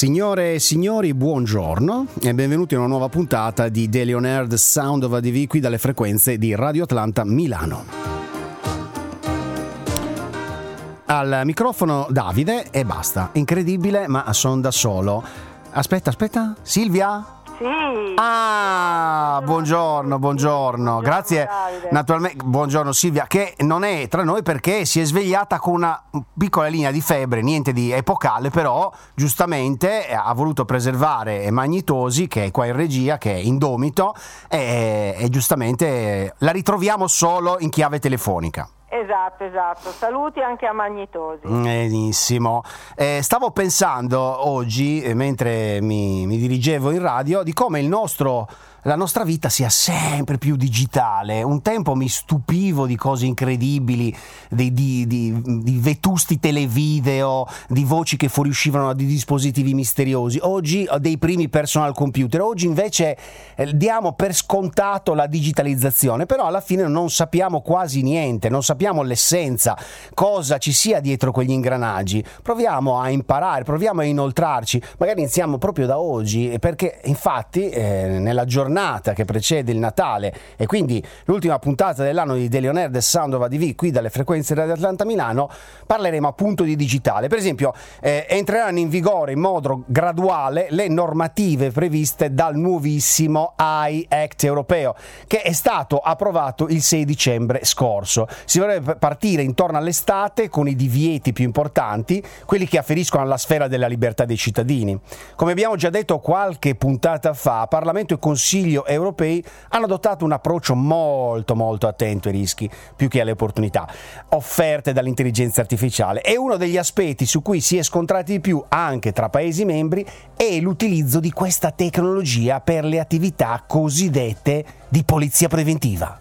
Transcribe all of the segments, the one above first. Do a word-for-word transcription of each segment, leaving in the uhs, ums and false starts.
Signore e signori, buongiorno e benvenuti a una nuova puntata di Daily On Air The Sound of A D V qui dalle frequenze di Radio Atlanta Milano. Al microfono Davide e basta, incredibile ma sono da solo. Aspetta, aspetta, Silvia? Sì. Ah, buongiorno, buongiorno, buongiorno. Grazie. Davide. Naturalmente, buongiorno Silvia, che non è tra noi perché si è svegliata con una piccola linea di febbre, niente di epocale, però giustamente ha voluto preservare Magnitosi, che è qua in regia, che è indomito, e, e giustamente la ritroviamo solo in chiave telefonica. Esatto, esatto. Saluti anche a Magnitosi. Benissimo. Eh, stavo pensando oggi, eh, mentre mi, mi dirigevo in radio, di come il nostro, la nostra vita sia sempre più digitale. Un tempo mi stupivo di cose incredibili, di, di, di, di vetusti televideo, di voci che fuoriuscivano da dispositivi misteriosi. Oggi ho dei primi personal computer. Oggi invece eh, diamo per scontato la digitalizzazione, però alla fine non sappiamo quasi niente, non sappiamo l'essenza, cosa ci sia dietro quegli ingranaggi. Proviamo a imparare, proviamo a inoltrarci, magari iniziamo proprio da oggi, perché infatti eh, nella giornata che precede il Natale e quindi l'ultima puntata dell'anno di Daily On Air The Sound of A D V qui dalle frequenze di Radio Atlanta Milano, parleremo appunto di digitale. Per esempio eh, entreranno in vigore in modo graduale le normative previste dal nuovissimo A I Act europeo, che è stato approvato il sei dicembre scorso. Si vorrebbe partire intorno all'estate con i divieti più importanti, quelli che afferiscono alla sfera della libertà dei cittadini. Come abbiamo già detto qualche puntata fa, Parlamento e Consiglio europei hanno adottato un approccio molto molto attento ai rischi più che alle opportunità offerte dall'intelligenza artificiale, e uno degli aspetti su cui si è scontrati di più anche tra Paesi membri è l'utilizzo di questa tecnologia per le attività cosiddette di polizia preventiva.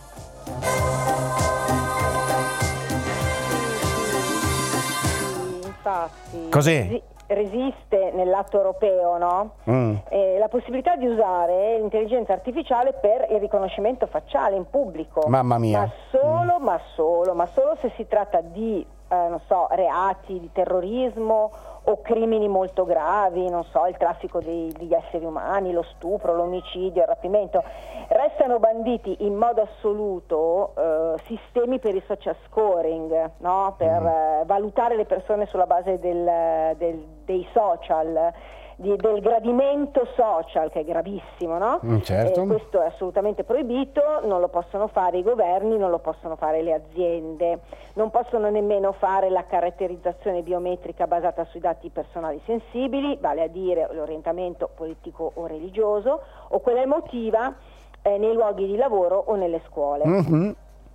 Infatti, Cos'è? resi- resiste nell'atto europeo, no? Mm. Eh, la possibilità di usare l'intelligenza artificiale per il riconoscimento facciale in pubblico. Mamma mia. Ma solo, mm. ma solo, ma solo se si tratta di, eh, non so, reati di terrorismo o crimini molto gravi, non so, il traffico dei, degli esseri umani, lo stupro, l'omicidio, il rapimento. Restano banditi in modo assoluto eh, sistemi per il social scoring, no? Per Mm. eh, valutare le persone sulla base del, del, dei social, di, del gradimento social, che è gravissimo, no? Mm, certo. Eh, questo è assolutamente proibito, non lo possono fare i governi, non lo possono fare le aziende, non possono nemmeno fare la caratterizzazione biometrica basata sui dati personali sensibili, vale a dire l'orientamento politico o religioso, o quella emotiva eh, nei luoghi di lavoro o nelle scuole. Mm-hmm.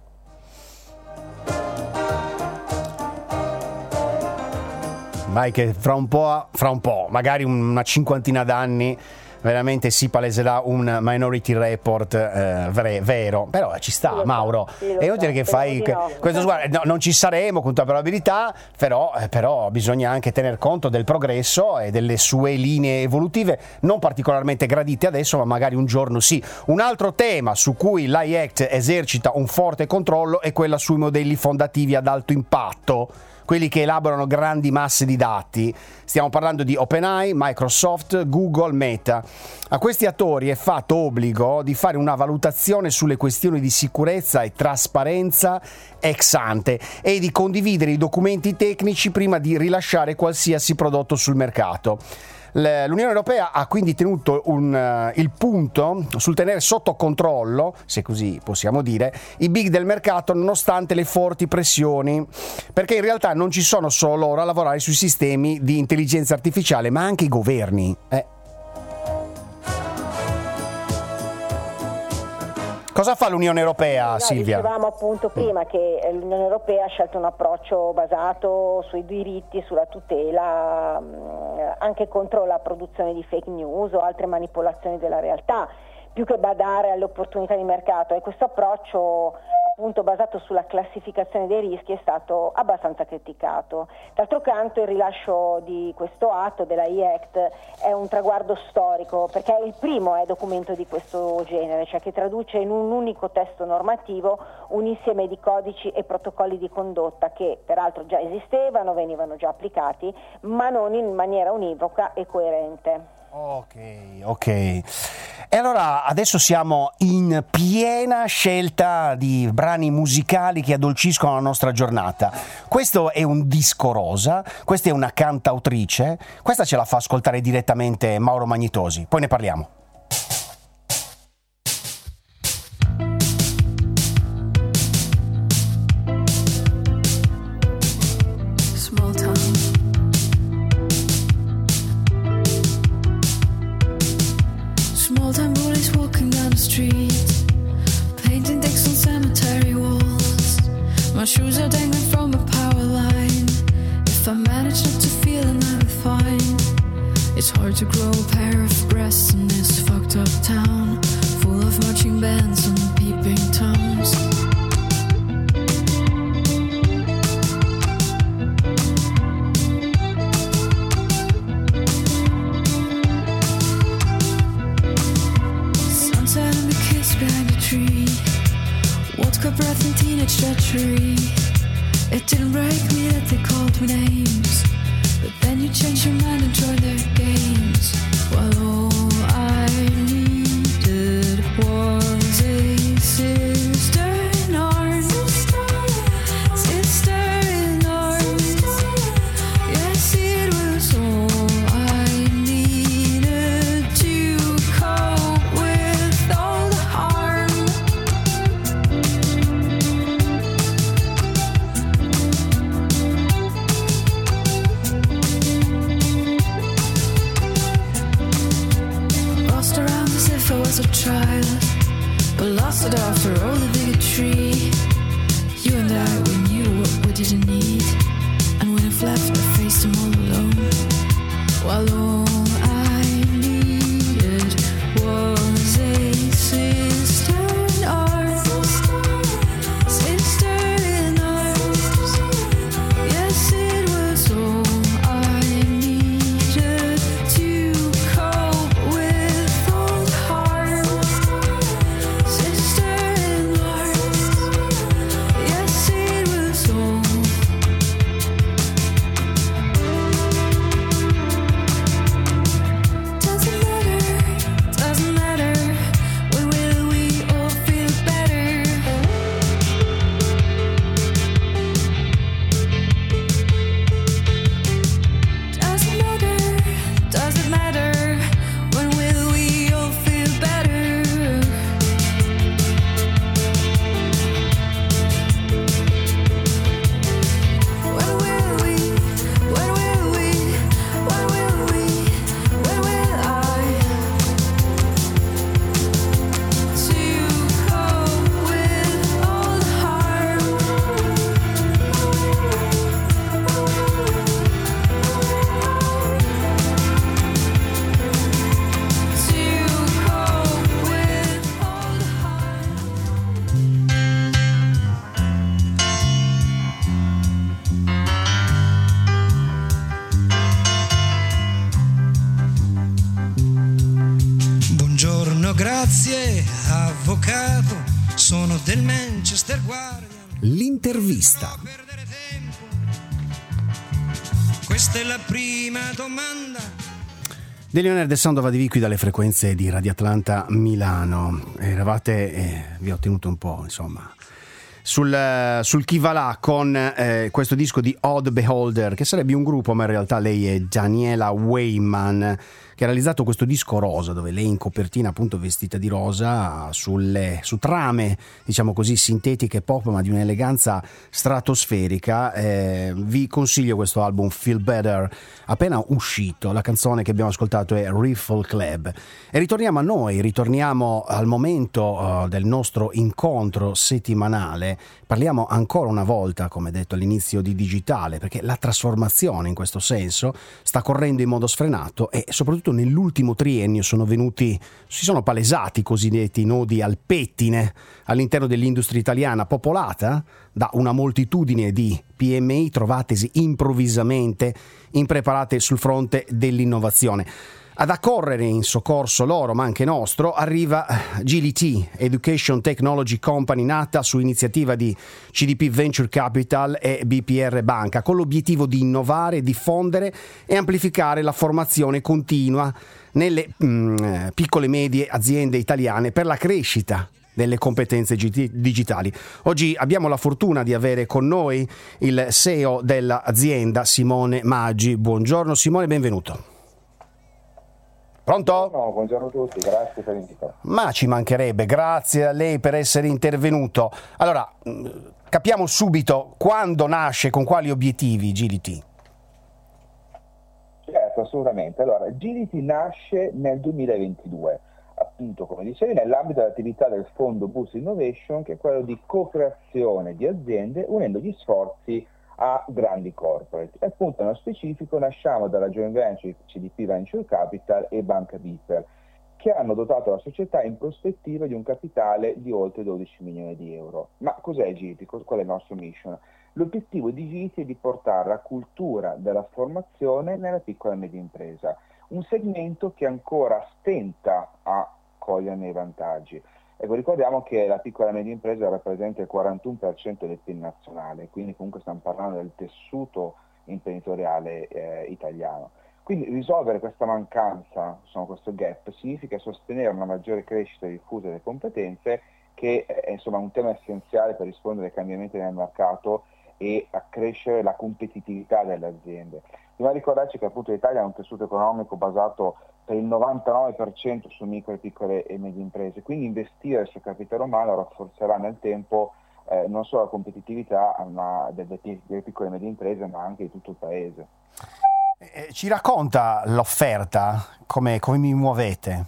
Vai che fra un po', fra un po', magari una cinquantina d'anni, veramente si paleserà un Minority Report eh, vre- vero, però ci sta, Sì, Mauro. sì, lo è so, utile che spero fai di que- no. questo sguardo. No, non ci saremo con tutta probabilità, però, eh, però bisogna anche tener conto del progresso e delle sue linee evolutive, non particolarmente gradite adesso, ma magari un giorno sì. Un altro tema su cui l'A I Act esercita un forte controllo è quella sui modelli fondativi ad alto impatto, quelli che elaborano grandi masse di dati. Stiamo parlando di OpenAI, Microsoft, Google, Meta. A questi attori è fatto obbligo di fare una valutazione sulle questioni di sicurezza e trasparenza ex ante e di condividere i documenti tecnici prima di rilasciare qualsiasi prodotto sul mercato. L'Unione Europea ha quindi tenuto un, uh, il punto sul tenere sotto controllo, se così possiamo dire, i big del mercato nonostante le forti pressioni, perché in realtà non ci sono solo loro a lavorare sui sistemi di intelligenza artificiale, ma anche i governi. Eh. Cosa fa l'Unione Europea, no, Silvia? Dicevamo appunto prima che l'Unione Europea ha scelto un approccio basato sui diritti, sulla tutela, anche contro la produzione di fake news o altre manipolazioni della realtà, più che badare alle opportunità di mercato, e questo approccio appunto basato sulla classificazione dei rischi è stato abbastanza criticato. D'altro canto il rilascio di questo atto della I E C T è un traguardo storico, perché è il primo è documento di questo genere, cioè che traduce in un unico testo normativo un insieme di codici e protocolli di condotta che peraltro già esistevano, venivano già applicati, ma non in maniera univoca e coerente. Ok, ok. E allora adesso siamo in piena scelta di brani musicali che addolciscono la nostra giornata. Questo è un disco rosa, questa è una cantautrice, questa ce la fa ascoltare direttamente Mauro Magnitosi, poi ne parliamo. My shoes are dangling from a power line. If I manage not to feel another fine, it's hard to grow a pair of breasts in this fucked up town, full of marching bands and peeping toms. Sunset and the kiss behind a tree, vodka breath and teenage treachery. It didn't break me that they called me names, but then you changed your mind and joined their games. Well, all I needed was a sister in arms, sister in arms. Yes, it was all I needed to cope with all the harm. I was a child, but lost it after all the bigotry. You and I, we knew what we didn't need, and when it left, I faced them all alone. While all I needed was a sister in arms, sister in arms. Yes, it was all I needed to cope with all the harm. Sister in arms. Yes, it was all. Doesn't matter, doesn't matter. When will we all feel better? Doesn't matter, doesn't matter. When will we all feel better? When will we, when will we, when will we, when will I to cope with all the harm? To cope with all the harm. Buongiorno, grazie, avvocato, sono del Manchester Guardian. L'intervista. Perdere tempo. Questa è la prima domanda. Delionere del Sound va di qui dalle frequenze di Radio Atlanta Milano. Eravate, eh, vi ho tenuto un po', insomma, sul, sul chi va là con eh, questo disco di Odd Beholder, che sarebbe un gruppo, ma in realtà lei è Daniela Weyman, che ha realizzato questo disco rosa, dove lei in copertina appunto vestita di rosa sulle, su trame, diciamo così, sintetiche pop, ma di un'eleganza stratosferica. Eh, vi consiglio questo album Feel Better, appena uscito. La canzone che abbiamo ascoltato è Riffle Club. E ritorniamo a noi, ritorniamo al momento uh, del nostro incontro settimanale. Parliamo ancora una volta, come detto all'inizio, di digitale, perché la trasformazione in questo senso sta correndo in modo sfrenato e soprattutto soprattutto nell'ultimo triennio sono venuti, si sono palesati i cosiddetti nodi al pettine all'interno dell'industria italiana, popolata da una moltitudine di P M I trovatesi improvvisamente impreparate sul fronte dell'innovazione. Ad accorrere in soccorso loro, ma anche nostro, arriva G D T, Education Technology Company, nata su iniziativa di C D P Venture Capital e B P R Banca, con l'obiettivo di innovare, diffondere e amplificare la formazione continua nelle mh, piccole e medie aziende italiane per la crescita delle competenze digitali. Oggi abbiamo la fortuna di avere con noi il C E O dell'azienda, Simone Maggi. Buongiorno Simone, benvenuto. Pronto? No, buongiorno a tutti, grazie per l'invito. Ma ci mancherebbe, grazie a lei per essere intervenuto. Allora, capiamo subito quando nasce, con quali obiettivi G D T? Certo, assolutamente. Allora, G D T nasce nel duemilaventidue, appunto come dicevi, nell'ambito dell'attività del fondo Boost Innovation, che è quello di co-creazione di aziende unendo gli sforzi a grandi corporate. E appunto nello specifico nasciamo dalla joint venture C D P Venture Capital e Banca Bipper, che hanno dotato la società in prospettiva di un capitale di oltre dodici milioni di euro. Ma cos'è G D T? Qual è il nostro mission? L'obiettivo di G D T è di portare la cultura della formazione nella piccola e media impresa, un segmento che ancora stenta a coglierne i vantaggi. Ecco, ricordiamo che la piccola e media impresa rappresenta il quarantuno per cento del P I L nazionale, quindi comunque stiamo parlando del tessuto imprenditoriale eh, italiano. Quindi risolvere questa mancanza, insomma, questo gap, significa sostenere una maggiore crescita diffusa delle competenze, che è insomma un tema essenziale per rispondere ai cambiamenti nel mercato e accrescere la competitività delle aziende. Dobbiamo ricordarci che appunto l'Italia ha un tessuto economico basato per il novantanove per cento su micro e piccole e medie imprese, quindi investire sul capitale umano rafforzerà nel tempo eh, non solo la competitività ma delle, delle piccole e medie imprese, ma anche di tutto il paese. Eh, ci racconta l'offerta, come, come vi muovete?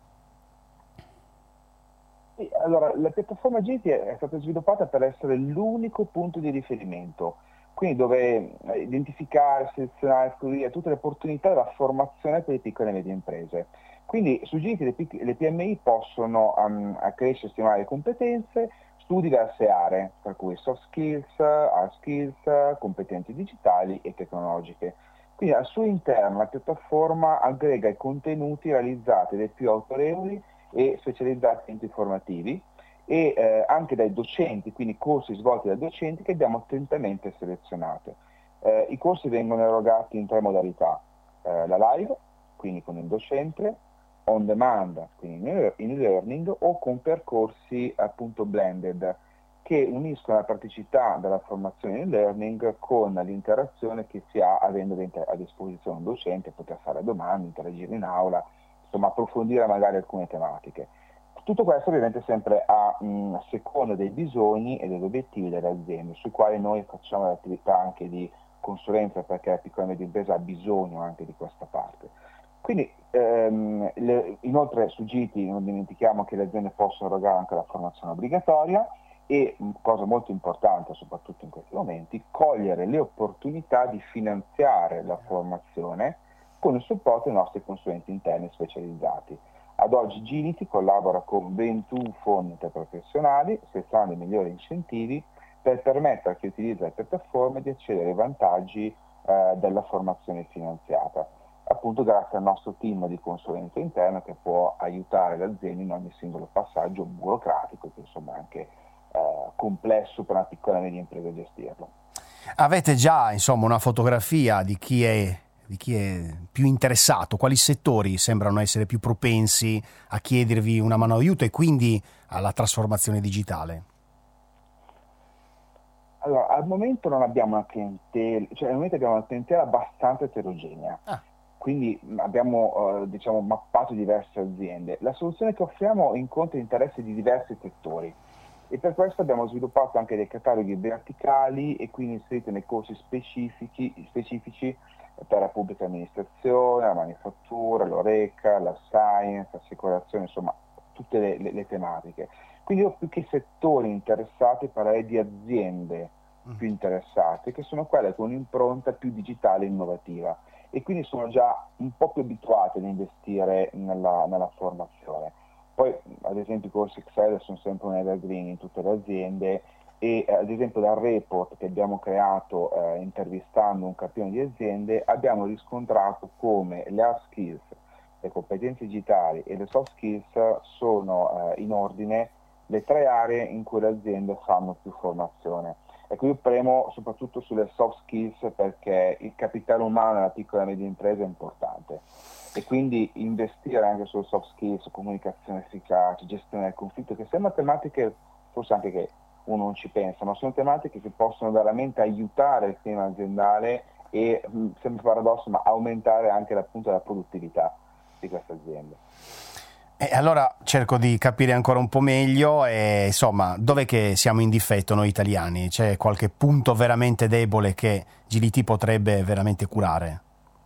Sì, allora, la piattaforma G D T è stata sviluppata per essere l'unico punto di riferimento, quindi dove identificare, selezionare, scoprire tutte le opportunità della formazione per le piccole e medie imprese. Quindi su G D T le, pic- le P M I possono um, accrescere e stimolare le competenze su diverse aree, tra cui soft skills, hard skills, competenze digitali e tecnologiche. Quindi al suo interno la piattaforma aggrega i contenuti realizzati dai più autorevoli e specializzati enti formativi e eh, anche dai docenti, quindi corsi svolti dai docenti che abbiamo attentamente selezionato. Eh, I corsi vengono erogati in tre modalità, eh, la live, quindi con il docente, on demand, quindi in e-learning, o con percorsi appunto blended, che uniscono la praticità della formazione in e-learning con l'interazione che si ha avendo a disposizione un docente, poter fare domande, interagire in aula, insomma approfondire magari alcune tematiche. Tutto questo ovviamente sempre a mh, seconda dei bisogni e degli obiettivi delle aziende, sui quali noi facciamo l'attività anche di consulenza, perché la piccola e media impresa ha bisogno anche di questa parte. Quindi ehm, le, inoltre su G D T non dimentichiamo che le aziende possono erogare anche la formazione obbligatoria e, cosa molto importante soprattutto in questi momenti, cogliere le opportunità di finanziare la formazione con il supporto dei nostri consulenti interni specializzati. Ad oggi G D T collabora con ventuno fondi interprofessionali, selezionando i migliori incentivi per permettere a chi utilizza le piattaforme di accedere ai vantaggi eh, della formazione finanziata, appunto grazie al nostro team di consulenza interna che può aiutare le aziende in ogni singolo passaggio burocratico, che insomma è anche eh, complesso per una piccola e media impresa gestirlo. Avete già insomma una fotografia di chi è di chi è più interessato, quali settori sembrano essere più propensi a chiedervi una mano d'aiuto e quindi alla trasformazione digitale? Allora, al momento non abbiamo una clientela, cioè al momento abbiamo una clientela abbastanza eterogenea, ah. quindi abbiamo eh, diciamo mappato diverse aziende. La soluzione che offriamo incontra interessi di diversi settori e per questo abbiamo sviluppato anche dei cataloghi verticali e quindi inseriti nei corsi specifici, specifici per la pubblica amministrazione, la manifattura, l'Oreca, la science, l'assicurazione, insomma tutte le, le, le tematiche. Quindi io più che settori interessati parlerei di aziende più interessate, che sono quelle con un'impronta più digitale e innovativa e quindi sono già un po' più abituati ad investire nella, nella formazione. Poi ad esempio i corsi Excel sono sempre un evergreen in tutte le aziende e eh, ad esempio dal report che abbiamo creato eh, intervistando un campione di aziende abbiamo riscontrato come le hard skills, le competenze digitali e le soft skills sono eh, in ordine le tre aree in cui le aziende fanno più formazione. Ecco, io premo soprattutto sulle soft skills perché il capitale umano nella piccola e media impresa è importante e quindi investire anche sulle soft skills, comunicazione efficace, gestione del conflitto, che sono tematiche forse anche che uno non ci pensa, ma sono tematiche che possono veramente aiutare il clima aziendale e, sembra paradosso, ma aumentare anche appunto la produttività di queste aziende. E allora cerco di capire ancora un po' meglio e insomma, dov'è che siamo in difetto noi italiani? C'è qualche punto veramente debole che G D T potrebbe veramente curare?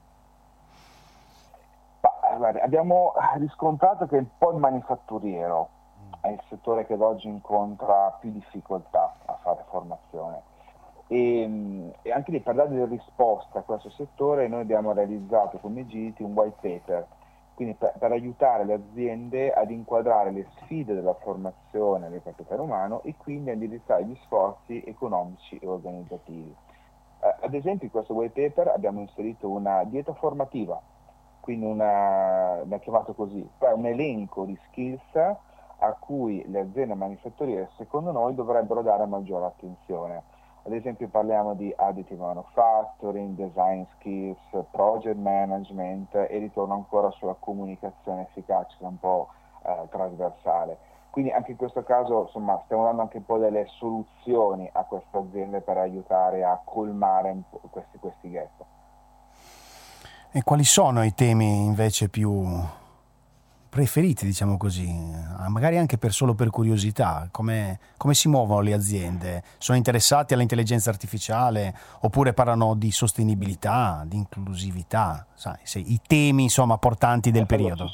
Ma, guarda, abbiamo riscontrato che un po' il manifatturiero è il settore che ad oggi incontra più difficoltà a fare formazione e, e anche lì per dare delle risposte a questo settore noi abbiamo realizzato come G D T un white paper. Quindi per, per aiutare le aziende ad inquadrare le sfide della formazione del capitale umano e quindi a indirizzare gli sforzi economici e organizzativi. Eh, ad esempio in questo white paper abbiamo inserito una dieta formativa, quindi una, l'abbiamo chiamato così, cioè un elenco di skills a cui le aziende manifatturiere secondo noi dovrebbero dare maggiore attenzione. Ad esempio parliamo di additive manufacturing, design skills, project management e ritorno ancora sulla comunicazione efficace che è un po' eh, trasversale. Quindi anche in questo caso insomma, stiamo dando anche un po' delle soluzioni a queste aziende per aiutare a colmare un po' questi, questi gap. E quali sono i temi invece più preferiti, diciamo così, magari anche per solo per curiosità, come, come si muovono le aziende? Sono interessati all'intelligenza artificiale oppure parlano di sostenibilità, di inclusività, sai, se, i temi insomma portanti del periodo?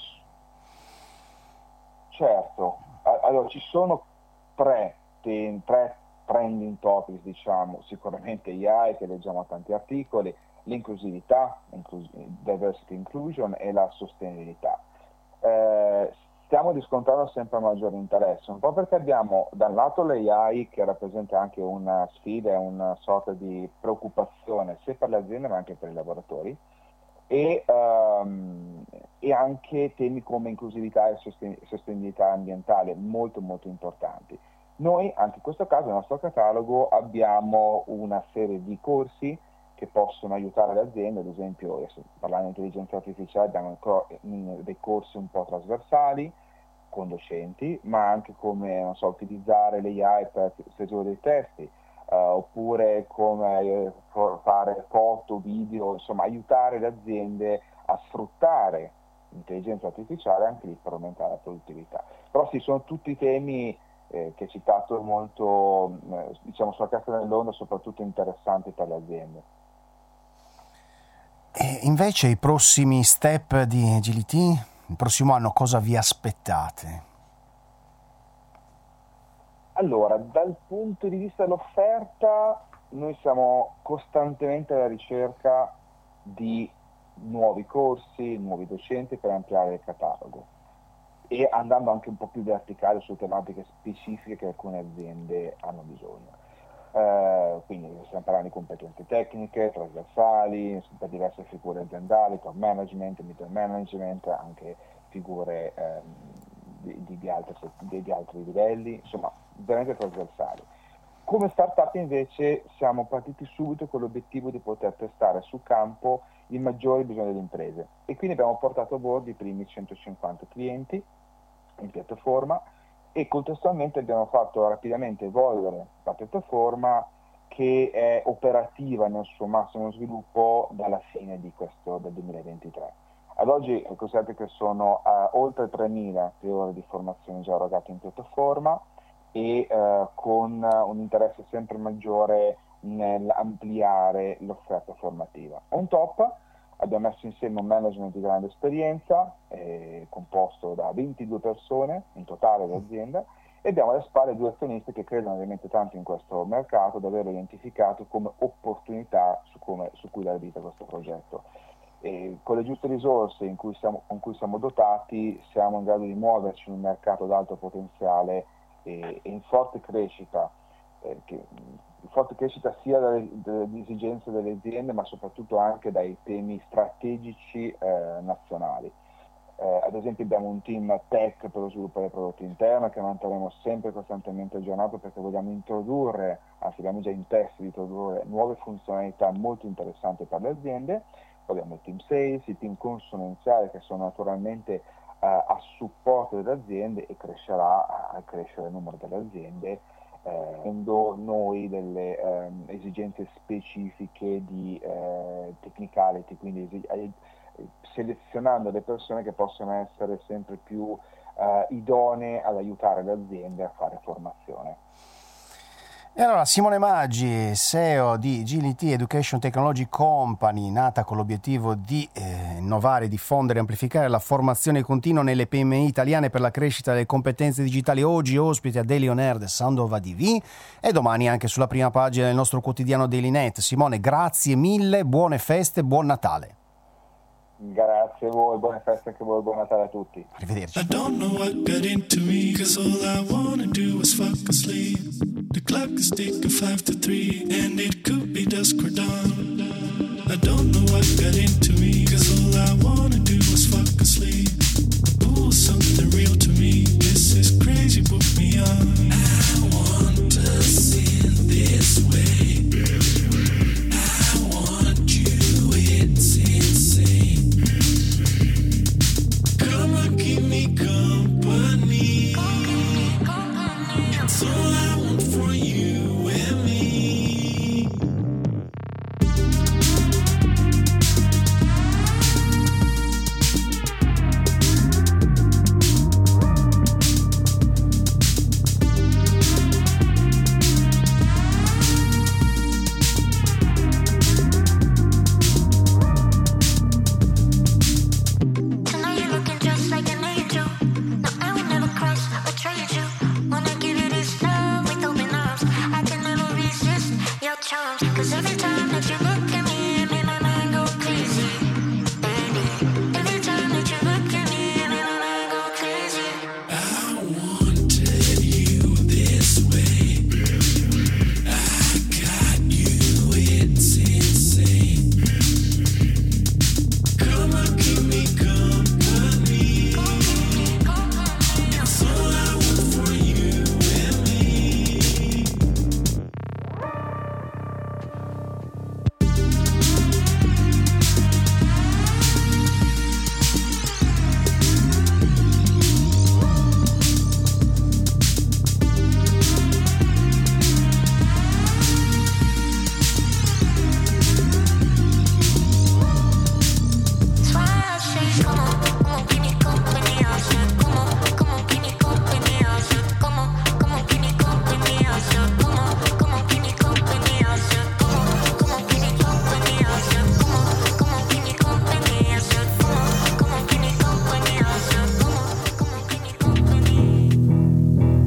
Certo, allora ci sono tre, temi, tre trending topics, diciamo, sicuramente A I che leggiamo a tanti articoli, l'inclusività, diversity inclusion e la sostenibilità. Eh, stiamo riscontrando sempre maggiore interesse, un po' perché abbiamo da un lato l'A I che rappresenta anche una sfida e una sorta di preoccupazione sia per le aziende ma anche per i lavoratori e, um, e anche temi come inclusività e sosten- sostenibilità ambientale molto molto importanti. Noi anche in questo caso nel nostro catalogo abbiamo una serie di corsi che possono aiutare le aziende, ad esempio adesso, parlando di intelligenza artificiale abbiamo dei corsi un po' trasversali con docenti, ma anche come non so, utilizzare l'A I per stesura dei testi, uh, oppure come fare foto, video, insomma aiutare le aziende a sfruttare l'intelligenza artificiale anche lì per aumentare la produttività. Però sì, sono tutti temi eh, che citato molto, eh, diciamo sulla cresta dell'onda, soprattutto interessanti per le aziende. E invece i prossimi step di G D T, il prossimo anno cosa vi aspettate? Allora, dal punto di vista dell'offerta, noi siamo costantemente alla ricerca di nuovi corsi, nuovi docenti per ampliare il catalogo e andando anche un po' più verticale su tematiche specifiche che alcune aziende hanno bisogno. Uh, quindi stiamo parlando di competenze tecniche, trasversali, per diverse figure aziendali, top management, middle management, anche figure um, di, di, di, altri, di, di altri livelli, insomma veramente trasversali. Come startup invece siamo partiti subito con l'obiettivo di poter testare sul campo i maggiori bisogni delle imprese e quindi abbiamo portato a bordo i primi centocinquanta clienti in piattaforma e contestualmente abbiamo fatto rapidamente evolvere la piattaforma che è operativa nel suo massimo sviluppo dalla fine di questo del duemilaventitré. Ad oggi considerate che sono uh, oltre tremila le ore di formazione già erogate in piattaforma e uh, con un interesse sempre maggiore nell'ampliare l'offerta formativa. On top abbiamo messo insieme un management di grande esperienza, eh, composto da ventidue persone in totale l'azienda, e abbiamo alle spalle due azionisti che credono ovviamente tanto in questo mercato da averlo identificato come opportunità su, come, su cui dare vita a questo progetto. e con le giuste risorse in cui siamo, con cui siamo dotati siamo in grado di muoverci in un mercato ad alto potenziale e, e in forte crescita, eh, che, in forte crescita sia dalle, dalle esigenze delle aziende ma soprattutto anche dai temi strategici eh, nazionali. Eh, ad esempio abbiamo un team tech per lo sviluppo del prodotto interno che manterremo sempre costantemente aggiornato perché vogliamo introdurre, anzi abbiamo già in testa di introdurre nuove funzionalità molto interessanti per le aziende. Poi abbiamo il team sales, il team consulenziale che sono naturalmente eh, a supporto delle aziende e crescerà a crescere il numero delle aziende eh, avendo noi delle eh, esigenze specifiche di eh, technicality, quindi esi- selezionando le persone che possono essere sempre più uh, idonee ad aiutare le aziende a fare formazione. E allora Simone Maggi, C E O di G L T Education Technology Company, nata con l'obiettivo di eh, innovare, diffondere e amplificare la formazione continua nelle P M I italiane per la crescita delle competenze digitali, oggi ospite a Daily On Air The Sound of A D V e domani anche sulla prima pagina del nostro quotidiano Daily Net. Simone, grazie mille, buone feste, buon Natale. Grazie a voi, buone feste anche a voi, buon Natale a tutti. Arrivederci. I don't know what got into me, cause all I wanna do is fuck asleep. The clock is ticking five to three, and it could be dusk or dawn. I don't know what got into me, cause all I wanna do is fuck asleep. Ooh, something real to me, this is crazy, put me on. I want to sin this way. I want you, it's insane. Come on, keep me company. That's all I want for you and me. Tonight you're looking just like an angel. No, I will never crush or trade you. Wanna give you this love with open arms. I can never resist your charms. Cause every time that you look at me, it make my mind go crazy. Baby, every time that you look at me, it make my mind go crazy. I wanted you this way. I got you, it's insane. Come on, keep me company. That's all I want for you and me. That's why I say, come on, come on, give me company. I said, come on, come on, give me company. I said, come on, come on, give me company. I said, come on, come on, give me company. I said, come on, come on, give me company. I said, come on, come on, give me company. I said, come on, come on, give me company. I said, come on, come on, give me company.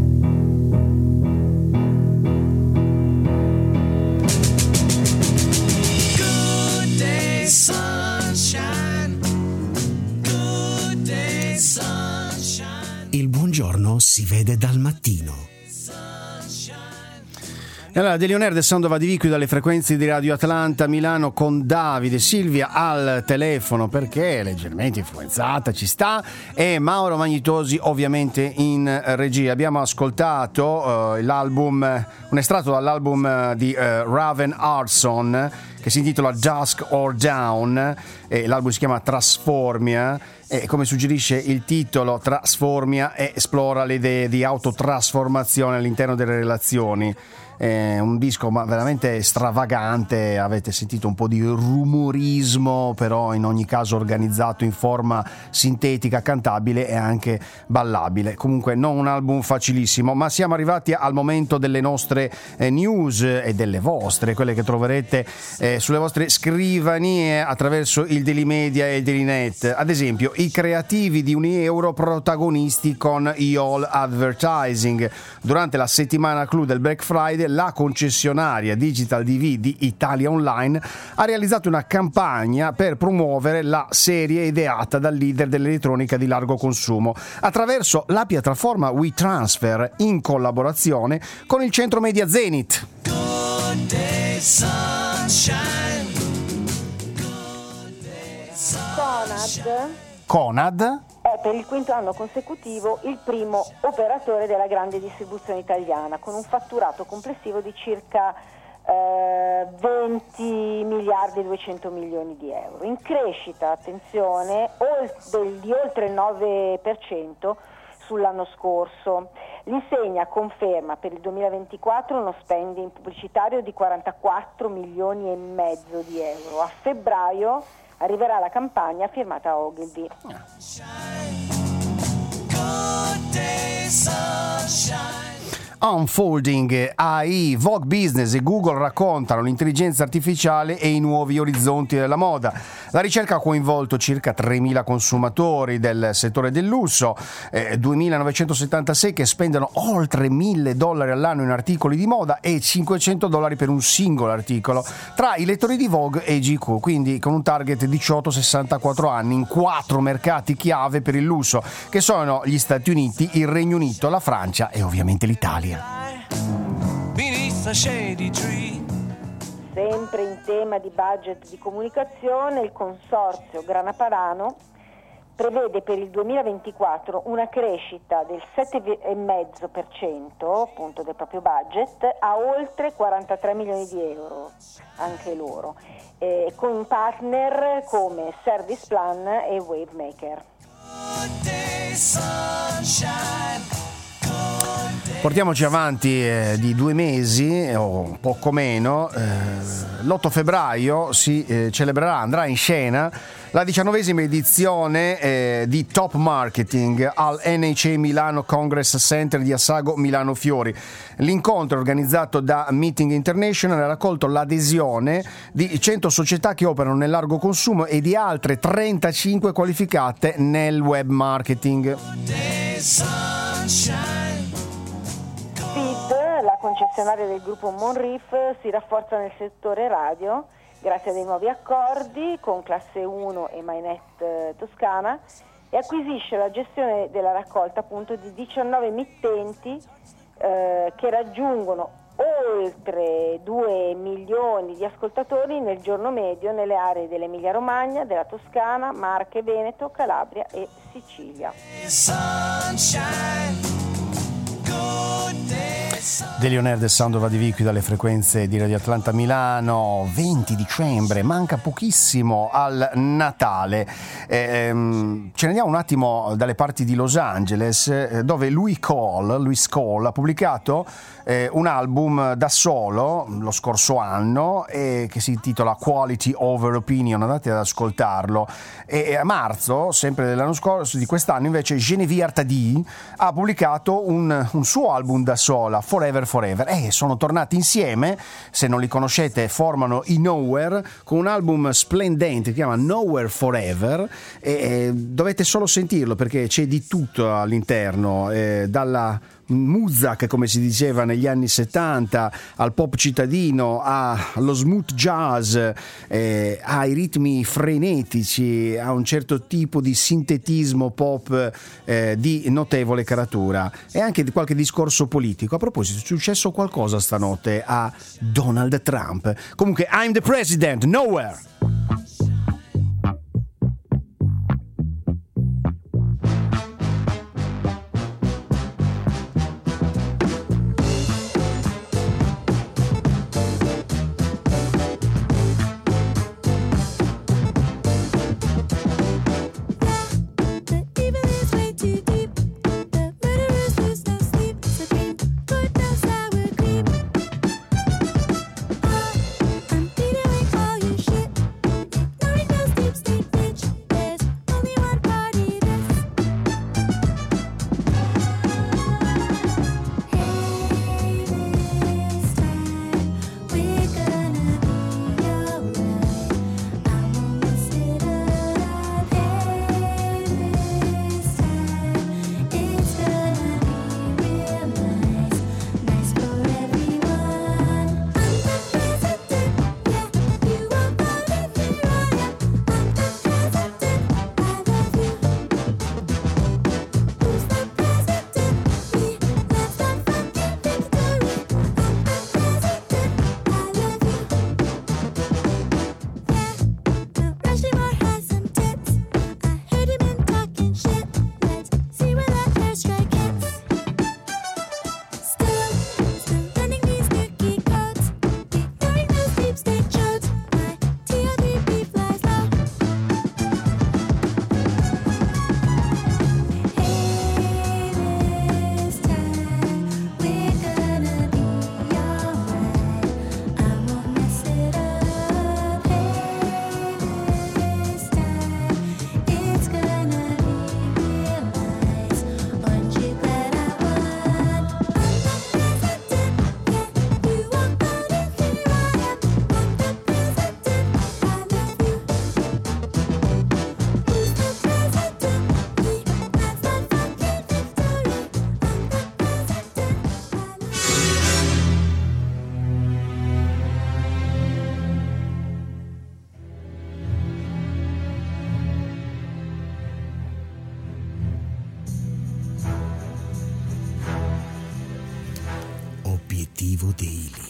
Good day, sunshine. Good day, sunshine. Il buongiorno si vede dal mattino. E allora, Daily On Air The Sound of A D V qui dalle frequenze di Radio Atlanta Milano con Davide Silvia al telefono perché è leggermente influenzata, ci sta, e Mauro Magnitosi ovviamente in regia. Abbiamo ascoltato uh, l'album, un estratto dall'album uh, di uh, Raven Arson che si intitola Dusk or Down, e l'album si chiama Trasformia e, come suggerisce il titolo, Trasformia esplora le idee di autotrasformazione all'interno delle relazioni. È un disco ma veramente stravagante, avete sentito un po' di rumorismo, però in ogni caso organizzato in forma sintetica, cantabile e anche ballabile. Comunque non un album facilissimo, ma siamo arrivati al momento delle nostre eh, news e delle vostre, quelle che troverete eh, sulle vostre scrivanie attraverso il il Daily Media e il Daily Net. Ad esempio, i creativi di Unieuro protagonisti con I O L Advertising. Durante la settimana clou del Black Friday, la concessionaria Digital D V di Italia Online ha realizzato una campagna per promuovere la serie ideata dal leader dell'elettronica di largo consumo attraverso la piattaforma WeTransfer in collaborazione con il centro media Zenith. Good day, sunshine. Conad Conad è per il quinto anno consecutivo il primo operatore della grande distribuzione italiana, con un fatturato complessivo di circa eh, venti miliardi e duecento milioni di euro. In crescita, attenzione, ol- di oltre il nove per cento sull'anno scorso. L'insegna conferma per il duemilaventiquattro uno spending pubblicitario di quarantaquattro milioni e mezzo di euro. A febbraio arriverà la campagna firmata Ogilvy. Unfolding, A I, Vogue Business e Google raccontano l'intelligenza artificiale e i nuovi orizzonti della moda. La ricerca ha coinvolto circa tremila consumatori del settore del lusso, eh, duemilanovecentosettantasei che spendono oltre mille dollari all'anno in articoli di moda e cinquecento dollari per un singolo articolo, tra i lettori di Vogue e G Q, quindi con un target diciotto sessantaquattro anni in quattro mercati chiave per il lusso, che sono gli Stati Uniti, il Regno Unito, la Francia e ovviamente l'Italia. Sempre in tema di budget di comunicazione, il consorzio Grana Padano prevede per il duemilaventiquattro una crescita del sette virgola cinque per cento appunto del proprio budget a oltre quarantatré milioni di euro, anche loro, eh, con partner come Service Plan e Wavemaker. Portiamoci avanti eh, di due mesi o poco meno. eh, l'otto febbraio si eh, celebrerà, andrà in scena la diciannovesima edizione eh, di Top Marketing al N H A Milano Congress Center di Assago Milano Fiori. L'incontro organizzato da Meeting International ha raccolto l'adesione di cento società che operano nel largo consumo e di altre trentacinque qualificate nel web marketing. Speed, la concessionaria del gruppo Monriff, si rafforza nel settore radio grazie a dei nuovi accordi con Classe uno e MyNet Toscana e acquisisce la gestione della raccolta appunto di diciannove emittenti eh, che raggiungono oltre due milioni di ascoltatori nel giorno medio nelle aree dell'Emilia Romagna, della Toscana, Marche, Veneto, Calabria e Sicilia. De Leonard e Sound of A D V qui dalle frequenze di Radio Atlanta Milano. Venti dicembre, manca pochissimo al Natale. Ehm, ce ne andiamo un attimo dalle parti di Los Angeles, eh, dove Louis Cole, Louis Cole ha pubblicato eh, un album da solo lo scorso anno eh, che si intitola Quality Over Opinion. Andate ad ascoltarlo. E a marzo, sempre dell'anno scorso, di quest'anno, invece Genevieve Artadi ha pubblicato un, un suo album da sola, Forever Forever, e eh, sono tornati insieme. Se non li conoscete, formano i Nowhere con un album splendente che si chiama Nowhere Forever e eh, dovete solo sentirlo perché c'è di tutto all'interno, eh, dalla Muzak, come si diceva negli anni settanta, al pop cittadino, allo smooth jazz, eh, ai ritmi frenetici, a un certo tipo di sintetismo pop eh, di notevole caratura e anche di qualche discorso politico. A proposito, è successo qualcosa stanotte a Donald Trump. Comunque, I'm the president, nowhere! I'm feeling like all your shit. Obiettivo Daily.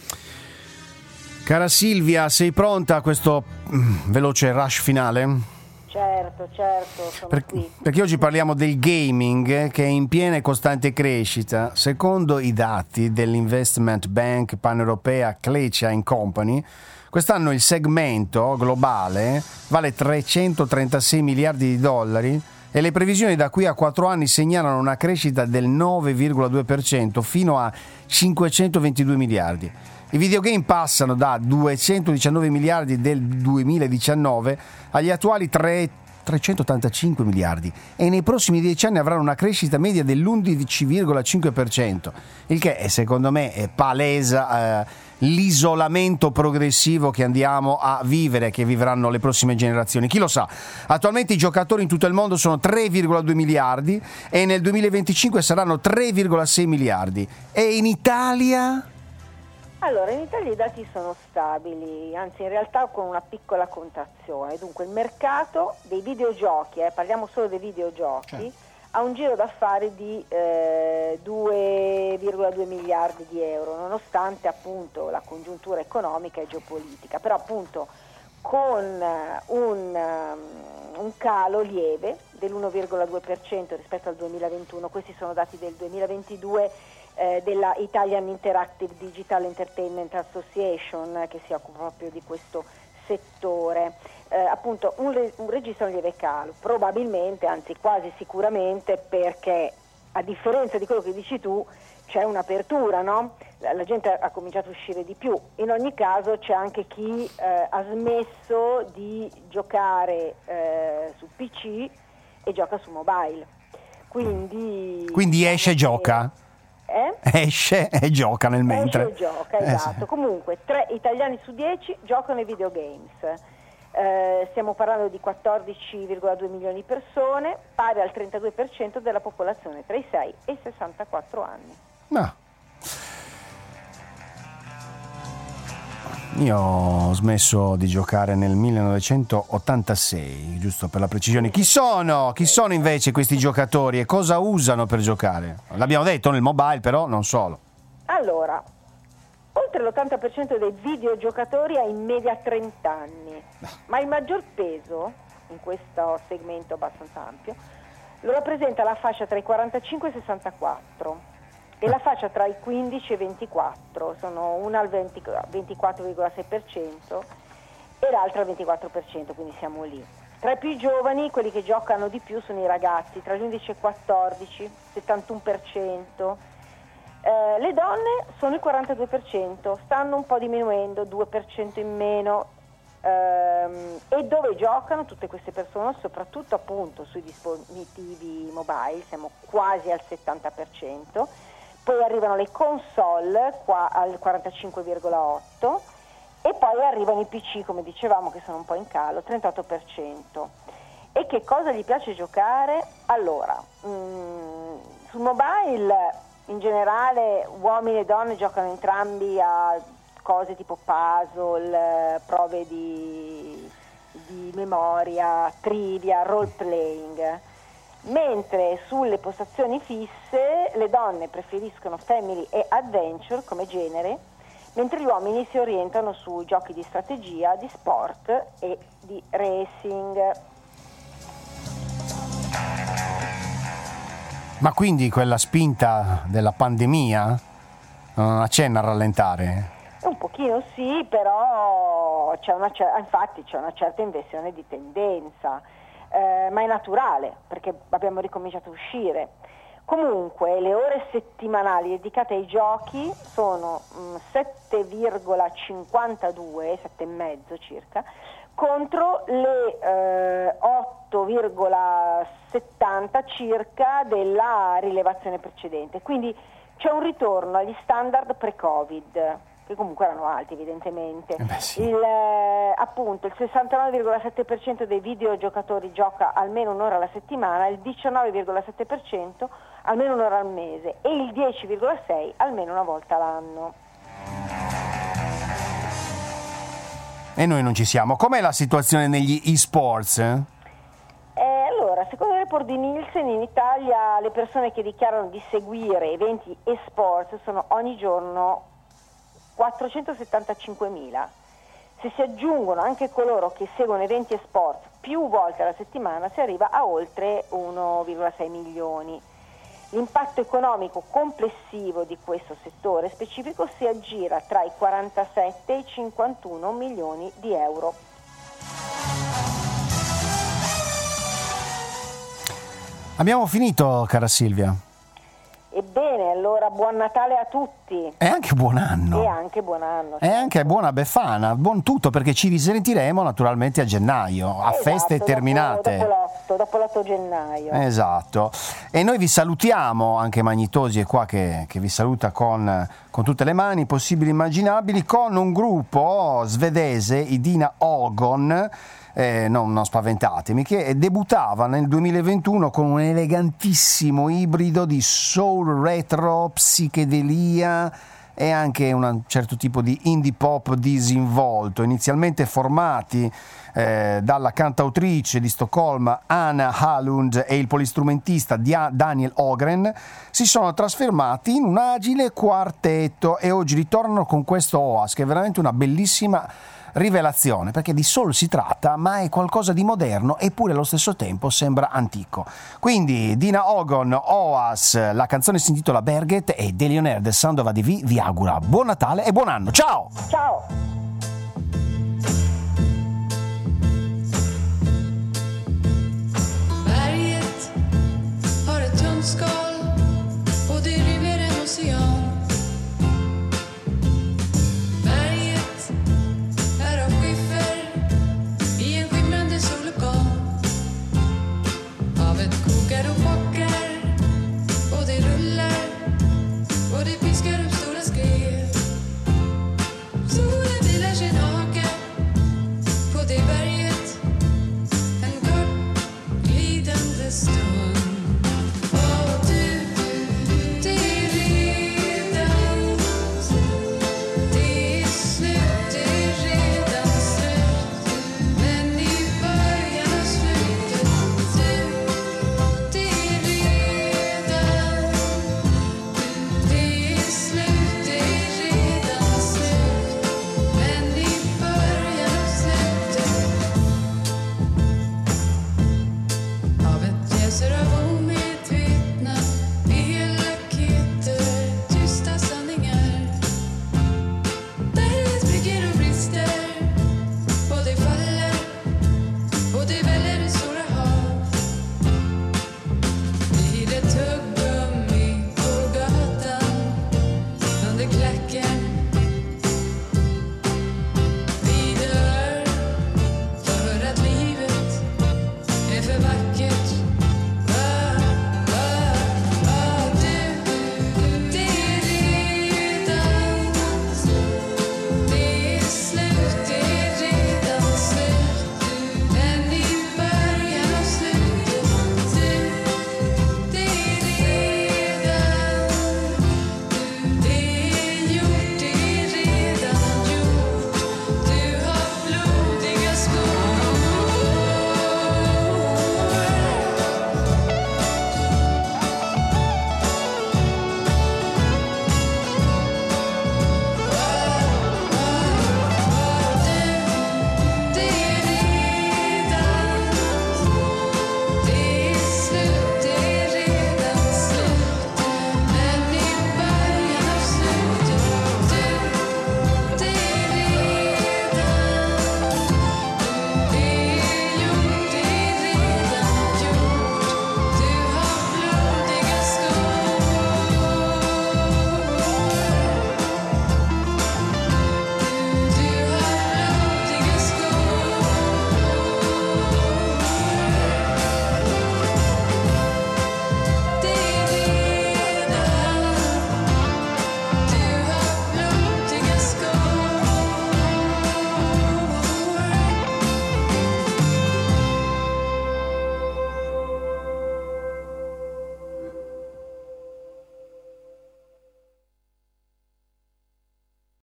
Cara Silvia, sei pronta a questo mm, veloce rush finale? Certo, certo, sono Per- qui. perché oggi parliamo del gaming eh, che è in piena e costante crescita. Secondo i dati dell'investment bank paneuropea Clecia and Company, quest'anno il segmento globale vale trecentotrentasei miliardi di dollari e le previsioni da qui a quattro anni segnalano una crescita del nove virgola due per cento fino a cinquecentoventidue miliardi. I videogame passano da duecentodiciannove miliardi del duemiladiciannove agli attuali tre- trecentottantacinque miliardi e nei prossimi dieci anni avranno una crescita media dell'undici virgola cinque per cento, il che è, secondo me è palesa eh, l'isolamento progressivo che andiamo a vivere, che vivranno le prossime generazioni. Chi lo sa? Attualmente i giocatori in tutto il mondo sono tre virgola due miliardi e nel duemilaventicinque saranno tre virgola sei miliardi. E in Italia? Allora, in Italia i dati sono stabili, anzi in realtà con una piccola contrazione. Dunque il mercato dei videogiochi, eh, parliamo solo dei videogiochi, Certo. ha un giro d'affari di eh, due virgola due miliardi di euro, nonostante appunto la congiuntura economica e geopolitica. Però appunto con eh, un, um, un calo lieve dell'uno virgola due per cento rispetto al duemilaventuno, questi sono dati del duemilaventidue, eh, della Italian Interactive Digital Entertainment Association, eh, che si occupa proprio di questo settore. Eh, appunto un, re- un registro un lieve calo, probabilmente, anzi quasi sicuramente, perché a differenza di quello che dici tu c'è un'apertura, no? La, la gente ha cominciato a uscire di più. In ogni caso c'è anche chi eh, ha smesso di giocare eh, su P C e gioca su mobile. Quindi Quindi esce e gioca? Eh? Esce e gioca nel mentre. Esce e gioca, Eh, esatto. sì. Comunque, tre italiani su dieci giocano ai videogames. Eh, stiamo parlando di quattordici virgola due milioni di persone, pari al trentadue per cento della popolazione tra i sei e i sessantaquattro anni. No. Io ho smesso di giocare nel millenovecentottantasei, giusto per la precisione. Chi sono? Chi sono invece questi giocatori e cosa usano per giocare? L'abbiamo detto nel mobile, però non solo. Allora, oltre l'ottanta per cento dei videogiocatori ha in media trenta anni, ma il maggior peso in questo segmento abbastanza ampio lo rappresenta la fascia tra i quarantacinque e i sessantaquattro e la fascia tra i quindici e i ventiquattro, sono una al venti ventiquattro virgola sei per cento e l'altra al ventiquattro per cento, quindi siamo lì. Tra i più giovani, quelli che giocano di più sono i ragazzi, tra gli undici e i quattordici, settantuno per cento. Eh, le donne sono il quarantadue per cento, stanno un po' diminuendo, due per cento in meno. Ehm, e dove giocano tutte queste persone? Soprattutto appunto sui dispositivi mobile, siamo quasi al settanta per cento. Poi arrivano le console qua al quarantacinque virgola otto e poi arrivano i P C, come dicevamo, che sono un po' in calo, trentotto per cento. E che cosa gli piace giocare? Allora, mh, sul mobile in generale uomini e donne giocano entrambi a cose tipo puzzle, prove di, di memoria, trivia, role playing. Mentre sulle postazioni fisse le donne preferiscono family e adventure come genere, mentre gli uomini si orientano su giochi di strategia, di sport e di racing. Ma quindi quella spinta della pandemia non accenna a rallentare? Un pochino sì, però c'è una cer- infatti c'è una certa inversione di tendenza. Eh, ma è naturale perché abbiamo ricominciato a uscire. Comunque le ore settimanali dedicate ai giochi sono mh, sette virgola cinquantadue, sette e mezzo circa, contro le eh, otto virgola settanta circa della rilevazione precedente. Quindi c'è un ritorno agli standard pre-Covid, che comunque erano alti evidentemente. Eh beh, sì. il, eh, appunto il sessantanove virgola sette per cento dei videogiocatori gioca almeno un'ora alla settimana, il diciannove virgola sette per cento almeno un'ora al mese e il dieci virgola sei per cento almeno una volta l'anno. E noi non ci siamo. Com'è la situazione negli e-sports? Eh? Eh, allora, se Secondo il report di Nielsen in Italia le persone che dichiarano di seguire eventi e sport sono ogni giorno quattrocentosettantacinquemila. Se si aggiungono anche coloro che seguono eventi e sport più volte alla settimana si arriva a oltre uno virgola sei milioni. L'impatto economico complessivo di questo settore specifico si aggira tra i quarantasette e i cinquantuno milioni di euro. Abbiamo finito, cara Silvia. Ebbene, allora buon Natale a tutti. E anche buon anno. E anche buon anno. E anche buona Befana, buon tutto, perché ci risentiremo naturalmente a gennaio, a Esatto, feste terminate. Dopo, dopo l'otto, dopo l'otto gennaio. Esatto. E noi vi salutiamo, anche Magnitosi è qua che, che vi saluta con, con tutte le mani possibili e immaginabili, con un gruppo svedese, i Dina Ogon. Eh, non, non spaventatemi, che debuttava nel duemilaventuno con un elegantissimo ibrido di soul retro, psichedelia e anche un certo tipo di indie pop disinvolto, inizialmente formati eh, dalla cantautrice di Stoccolma Anna Hallund e il polistrumentista Dia- Daniel Ogren, si sono trasformati in un agile quartetto e oggi ritornano con questo Oas, che è veramente una bellissima rivelazione, perché di soul si tratta, ma è qualcosa di moderno eppure allo stesso tempo sembra antico. Quindi Dina Ogon, Oas, la canzone si intitola Berget e Delionaire del Sound of A D V vi augura buon Natale e buon anno. Ciao! Ciao!